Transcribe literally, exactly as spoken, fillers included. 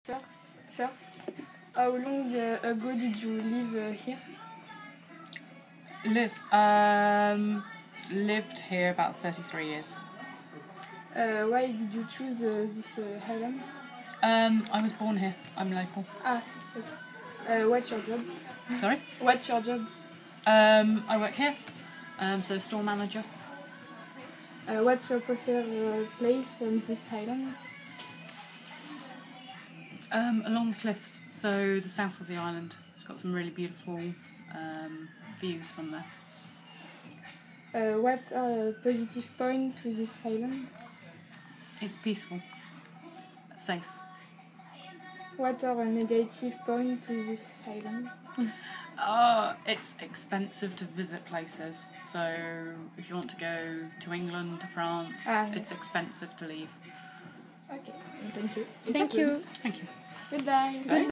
First, first, how long uh, ago did you live uh, here? Live, um, lived here about thirty-three years. Uh, why did you choose uh, this uh, island? Um, I was born here. I'm local. Ah, okay. Uh, what's your job? Sorry? What's your job? Um, I work here. Um, so store manager. Uh, what's your preferred uh, place on this island? Um, along the cliffs, so the south of the island. It's got some really beautiful um, views from there. Uh, what are a positive point to this island? It's peaceful, safe. What are a negative point to this island? Uh, it's expensive to visit places. So if you want to go to England, to France, Ah, yes. it's expensive to leave. Okay, thank you. Thank you. Thank you. Goodbye. Bye.